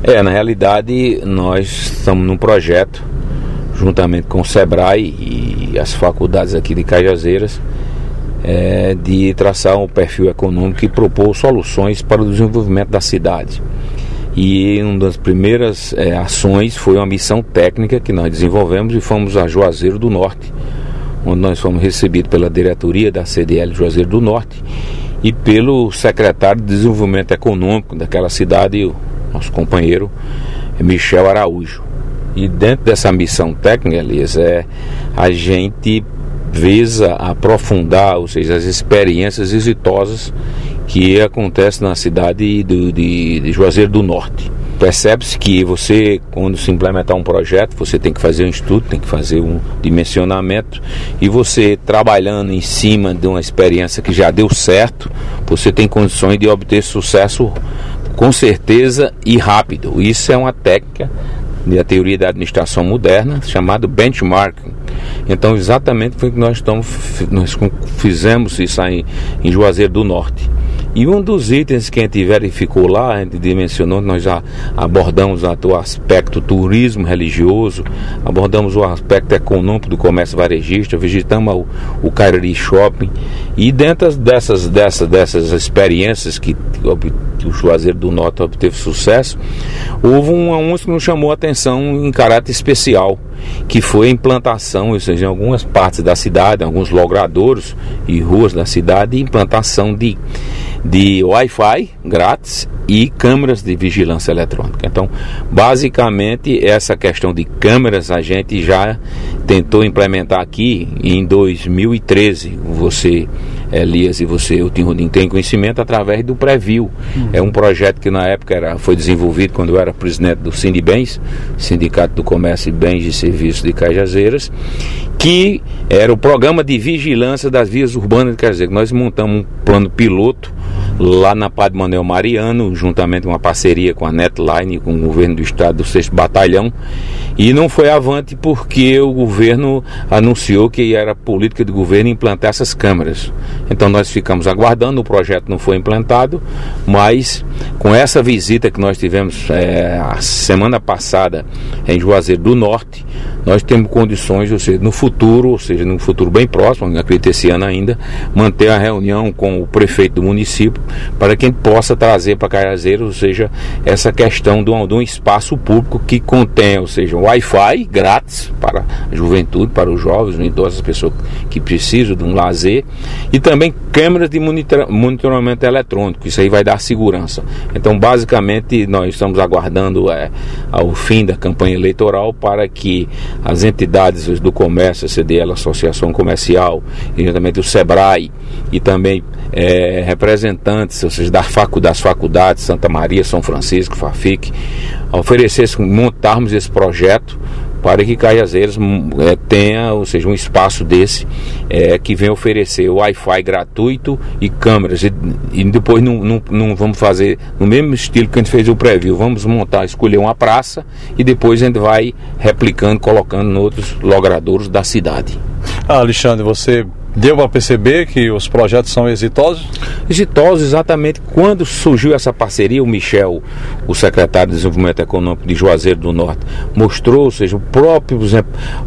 Na realidade, nós estamos num projeto, juntamente com o Sebrae e as faculdades aqui de Cajazeiras, de traçar um perfil econômico e propor soluções para o desenvolvimento da cidade. E uma das primeiras ações foi uma missão técnica que nós desenvolvemos e fomos a Juazeiro do Norte, onde nós fomos recebidos pela diretoria da CDL Juazeiro do Norte e pelo secretário de Desenvolvimento Econômico daquela cidade, o nosso companheiro Michel Araújo. E dentro dessa missão técnica, Elias, a gente visa aprofundar, ou seja, as experiências exitosas que acontecem na cidade de Juazeiro do Norte. Percebe-se que você, quando se implementar um projeto, você tem que fazer um estudo, tem que fazer um dimensionamento, e você trabalhando em cima de uma experiência que já deu certo, você tem condições de obter sucesso com certeza e rápido. Isso é uma técnica da teoria da administração moderna, chamada benchmarking. Então, exatamente foi o que nós fizemos isso aí em Juazeiro do Norte. E um dos itens que a gente verificou lá, a gente dimensionou, nós já abordamos o aspecto turismo religioso, abordamos o aspecto econômico do comércio varejista, visitamos o Cariri Shopping, e dentro dessas experiências que o Juazeiro do Norte obteve sucesso, houve um que nos chamou a atenção em caráter especial, que foi a implantação, ou seja, em algumas partes da cidade, em alguns logradouros e ruas da cidade, implantação de Wi-Fi grátis e câmeras de vigilância eletrônica. Então, basicamente, essa questão de câmeras a gente já tentou implementar aqui em 2013. Você, Elias, e você, o Tim Rodin, tem conhecimento através do Preview. É um projeto que na época foi desenvolvido quando eu era presidente do Sindibens, Sindicato do Comércio e Bens e Serviços de Cajazeiras, que era o programa de vigilância das vias urbanas de Cajazeiras. Nós montamos um plano piloto lá na Padre Manuel Mariano, juntamente com uma parceria com a Netline, com o governo do estado do 6º Batalhão, e não foi avante porque o governo anunciou que era política do governo implantar essas câmeras. Então nós ficamos aguardando, o projeto não foi implantado, mas com essa visita que nós tivemos a semana passada em Juazeiro do Norte, nós temos condições, ou seja, no futuro bem próximo, acredito esse ano ainda, manter a reunião com o prefeito do município para que a gente possa trazer para Cajazeiras, ou seja, essa questão de um espaço público que contém, ou seja, Wi-Fi grátis para a juventude, para os jovens e todas as pessoas que precisam de um lazer, e também câmeras de monitoramento eletrônico. Isso aí vai dar segurança. Então, basicamente, nós estamos aguardando ao fim da campanha eleitoral para que as entidades do comércio, a CDL, Associação Comercial, e também o Sebrae, e também representantes, ou seja, das faculdades Santa Maria, São Francisco, FAFIC, montarmos esse projeto para que Cajazeiras tenha, ou seja, um espaço desse que vem oferecer Wi-Fi gratuito e câmeras, e depois não vamos fazer no mesmo estilo que a gente fez o Preview, vamos escolher uma praça e depois a gente vai replicando, colocando em outros logradouros da cidade. Alexandre, você deu para perceber que os projetos são exitosos? Exitosos, exatamente. Quando surgiu essa parceria, o Michel, o secretário de Desenvolvimento Econômico de Juazeiro do Norte, mostrou, ou seja, o próprio exemplo,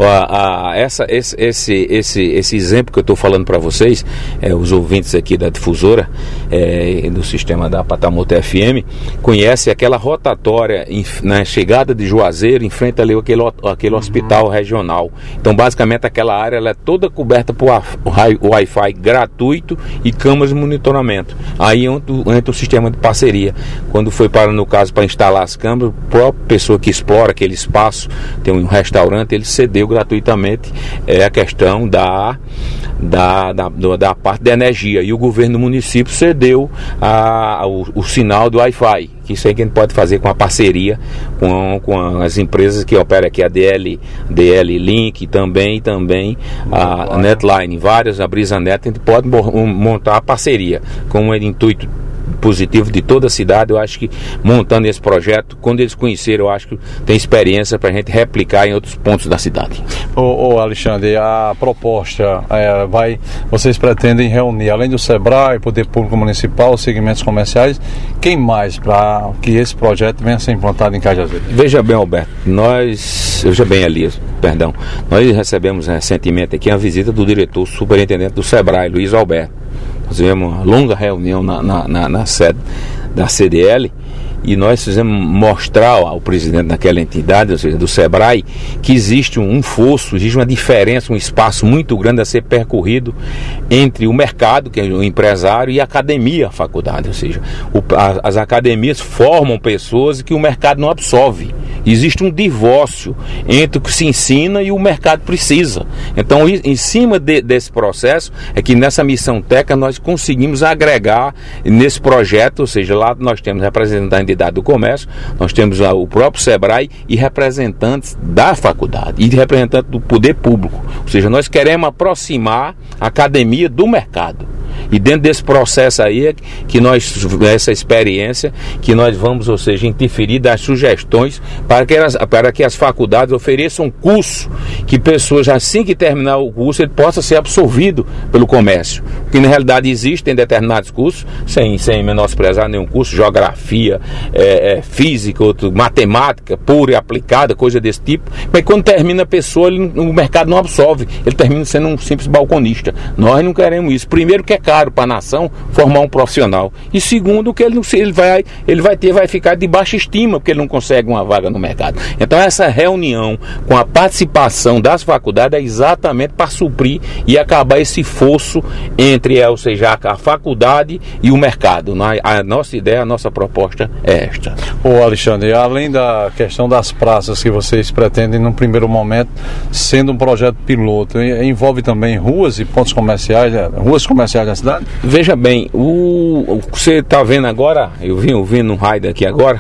esse exemplo que eu estou falando para vocês, os ouvintes aqui da difusora, do sistema da Patamoto FM, conhecem aquela rotatória na chegada de Juazeiro, em frente ali aquele hospital regional. Então, basicamente, aquela área ela é toda coberta por Wi-Fi gratuito e câmeras de monitoramento. Aí entra o sistema de parceria. Quando foi no caso para instalar as câmeras, a própria pessoa que explora aquele espaço, tem um restaurante, ele cedeu gratuitamente a questão da parte da energia, e o governo do município cedeu o sinal do Wi-Fi, que isso aí que a gente pode fazer com a parceria com as empresas que operam aqui, a DL Link, também a Netline, várias, a Brisa Net, a gente pode montar a parceria com o intuito positivo de toda a cidade. Eu acho que montando esse projeto, quando eles conheceram, eu acho que tem experiência para a gente replicar em outros pontos da cidade. Ô Alexandre, a proposta vocês pretendem reunir, além do Sebrae, Poder Público Municipal, segmentos comerciais, quem mais para que esse projeto venha a ser implantado em Cajazeiras? Veja bem, Alberto, nós recebemos recentemente aqui a visita do diretor superintendente do Sebrae, Luiz Alberto. Nós tivemos uma longa reunião na sede da CDL e nós fizemos mostrar ao presidente daquela entidade, ou seja, do Sebrae, que existe um fosso, existe uma diferença, um espaço muito grande a ser percorrido entre o mercado, que é o empresário, e a academia, a faculdade. Ou seja, as academias formam pessoas que o mercado não absorve. Existe um divórcio entre o que se ensina e o mercado precisa. Então, em cima desse processo, é que nessa missão técnica nós conseguimos agregar nesse projeto, ou seja, lá nós temos representantes da entidade do comércio, nós temos o próprio Sebrae e representantes da faculdade e representantes do poder público. Ou seja, nós queremos aproximar a academia do mercado. E dentro desse processo aí é que essa experiência, que nós vamos, ou seja, interferir, dar sugestões para que as faculdades ofereçam curso, que pessoas, assim que terminar o curso, ele possa ser absorvido pelo comércio. Porque na realidade existem determinados cursos, sem menosprezar nenhum curso, geografia, física, matemática pura e aplicada, coisa desse tipo, mas quando termina a pessoa, o mercado não absorve, ele termina sendo um simples balconista. Nós não queremos isso. Primeiro, que é caro para a nação formar um profissional, e segundo, que ele vai ficar de baixa estima porque ele não consegue uma vaga no mercado. Então essa reunião com a participação das faculdades é exatamente para suprir e acabar esse fosso entre, ou seja, a faculdade e o mercado. A nossa ideia, a nossa proposta é esta. Ô Alexandre, além da questão das praças que vocês pretendem num primeiro momento, sendo um projeto piloto, envolve também ruas e pontos comerciais, da cidade? Veja bem, o que você está vendo agora, eu vim no raio aqui agora,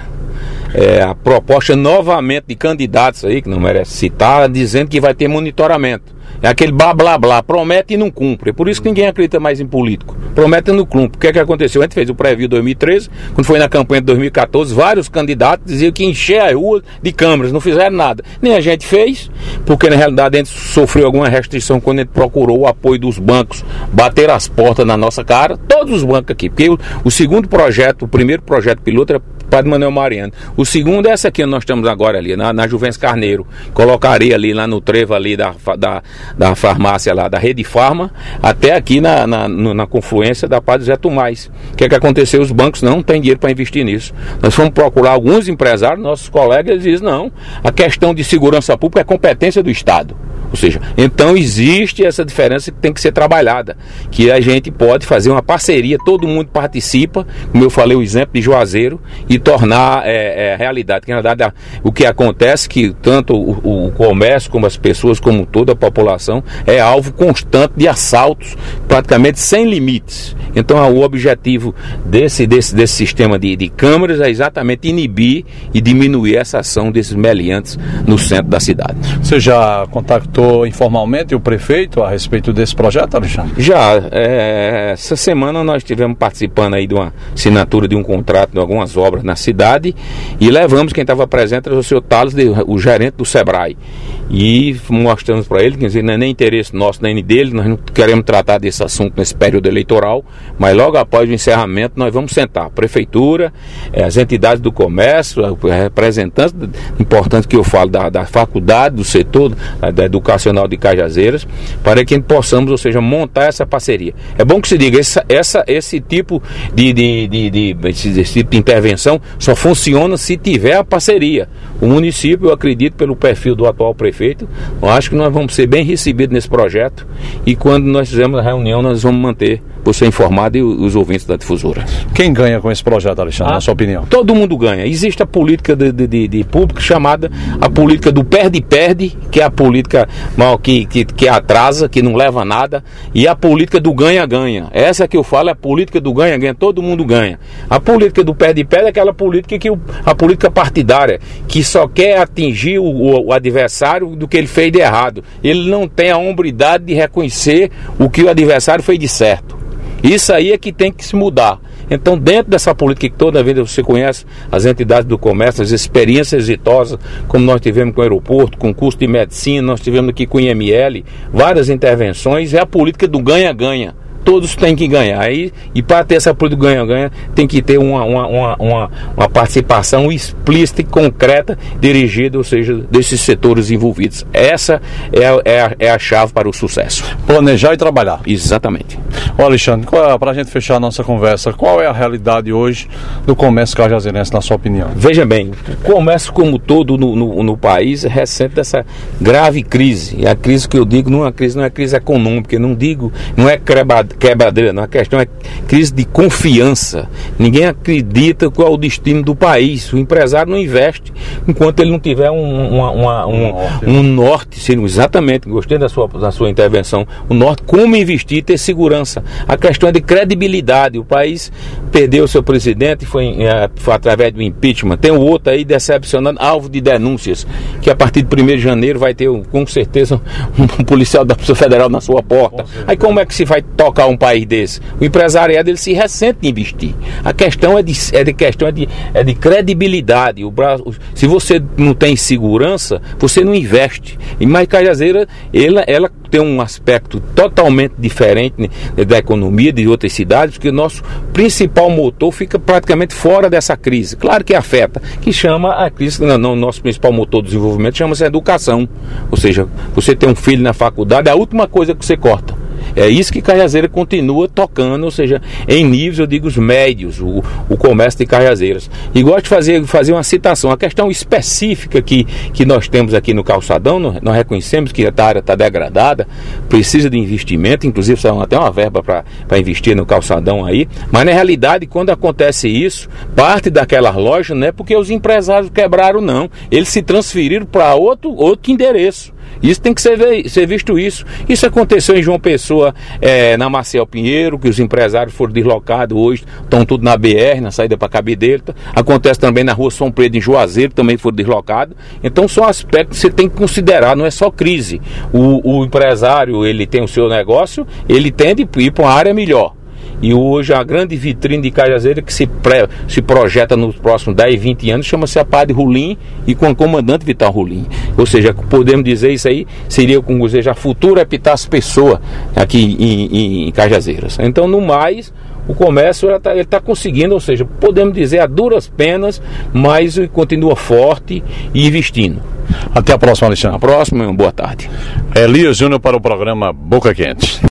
a proposta novamente de candidatos aí, que não merece citar, dizendo que vai ter monitoramento. É aquele blá blá blá, promete e não cumpre. É por isso que ninguém acredita mais em político. Promete e não cumpre. O que é que aconteceu? A gente fez o pré-view 2013, quando foi na campanha de 2014, vários candidatos diziam que encher a rua de câmeras, não fizeram nada. Nem a gente fez, porque na realidade a gente sofreu alguma restrição quando a gente procurou o apoio dos bancos, bater as portas na nossa cara, todos os bancos aqui. Porque o segundo projeto, o primeiro projeto piloto era Padre Manuel Mariano. O segundo é essa aqui, nós estamos agora ali, na Juventus Carneiro. Colocaria ali, lá no trevo ali da farmácia lá, da Rede Farma, até aqui na confluência da Padre Zé Tomás. O que é que aconteceu? Os bancos não têm dinheiro para investir nisso. Nós fomos procurar alguns empresários, nossos colegas, eles dizem, não, a questão de segurança pública é competência do Estado. Ou seja, então existe essa diferença que tem que ser trabalhada, que a gente pode fazer uma parceria, todo mundo participa, como eu falei, o exemplo de Juazeiro, e tornar realidade. Porque, na verdade, o que acontece é que tanto o comércio, como as pessoas, como toda a população, é alvo constante de assaltos, praticamente sem limites. Então, o objetivo desse sistema de câmeras é exatamente inibir e diminuir essa ação desses meliantes no centro da cidade. Você já contactou informalmente o prefeito a respeito desse projeto, Alexandre? Já. Essa semana nós estivemos participando aí de uma assinatura de um contrato de algumas obras na cidade e levamos, quem estava presente era o senhor Thales, o gerente do Sebrae, e mostramos para ele que não é nem interesse nosso nem dele, nós não queremos tratar desse assunto nesse período eleitoral, mas logo após o encerramento nós vamos sentar, a prefeitura, as entidades do comércio, representantes importantes que eu falo da faculdade, do setor da educacional de Cajazeiras, para que possamos, ou seja, montar essa parceria. É bom que se diga, esse tipo de intervenção só funciona se tiver a parceria. O município, eu acredito, pelo perfil do atual prefeito, eu acho que nós vamos ser bem recebidos nesse projeto, e quando nós fizermos a reunião nós vamos manter você informado e os ouvintes da difusora. Quem ganha com esse projeto, Alexandre, na sua opinião? Todo mundo ganha. Existe a política de público chamada a política do perde-perde, que é a política que atrasa, que não leva a nada, e a política do ganha-ganha. Essa que eu falo é a política do ganha-ganha, todo mundo ganha. A política do perde-perde é aquela política a política partidária, que só quer atingir o adversário do que ele fez de errado. Ele não tem a hombridade de reconhecer o que o adversário fez de certo. Isso aí é que tem que se mudar. Então, dentro dessa política que toda vez você conhece as entidades do comércio, as experiências exitosas, como nós tivemos com o aeroporto, com o curso de medicina, nós tivemos aqui com o IML, várias intervenções, é a política do ganha-ganha. Todos têm que ganhar. E para ter essa política do ganha-ganha, tem que ter uma participação explícita e concreta dirigida, ou seja, desses setores envolvidos. Essa é a chave para o sucesso. Planejar e trabalhar. Exatamente. Ô Alexandre, para a gente fechar a nossa conversa, qual é a realidade hoje do comércio cajazeirense, na sua opinião? Veja bem, o comércio como todo no país é recente dessa grave crise. E a crise que eu digo não é crise econômica, não é quebradeira, não. A questão é crise de confiança. Ninguém acredita qual é o destino do país. O empresário não investe enquanto ele não tiver um norte. Exatamente, gostei da sua intervenção. O norte, como investir e ter segurança. A questão é de credibilidade. O país perdeu o seu presidente, foi através do impeachment. Tem o outro aí decepcionando, alvo de denúncias, que a partir de 1º de janeiro vai ter com certeza um policial da Polícia Federal na sua porta. Aí como é que se vai tocar um país desse? O empresariado ele se ressente de investir. A questão é de credibilidade. Se você não tem segurança, você não investe. E mais Cajazeira, ela tem um aspecto totalmente diferente da economia de outras cidades, porque o nosso principal motor fica praticamente fora dessa crise. Claro que afeta, que chama a crise, não, nosso principal motor de desenvolvimento chama-se educação. Ou seja, você tem um filho na faculdade, é a última coisa que você corta. É isso que Cajazeira continua tocando, ou seja, em níveis, eu digo, os médios, o comércio de Cajazeiras. E gosto de fazer uma citação. A questão específica que nós temos aqui no calçadão, nós reconhecemos que a área está degradada, precisa de investimento, inclusive saiu até uma verba para investir no calçadão aí, mas na realidade, quando acontece isso, parte daquelas lojas não é porque os empresários quebraram, não. Eles se transferiram para outro endereço. Isso tem que ser visto isso. Isso aconteceu em João Pessoa, na Marcel Pinheiro, que os empresários foram deslocados hoje, estão tudo na BR, na saída para Cabidelta. Acontece também na Rua São Pedro, em Juazeiro, também foram deslocados. Então são aspectos que você tem que considerar, não é só crise. O empresário, ele tem o seu negócio, ele tende a ir para uma área melhor. E hoje a grande vitrine de Cajazeira que se projeta nos próximos 10, 20 anos chama-se a Padre Rolim e com o comandante Vital Rolim. Ou seja, podemos dizer isso aí, seria como dizer, a futura Epitácio Pessoa aqui em Cajazeiras. Então, no mais, o comércio ele está conseguindo, ou seja, podemos dizer a duras penas, mas continua forte e investindo. Até a próxima, Alexandre. A próxima, boa tarde. Elias Júnior para o programa Boca Quente.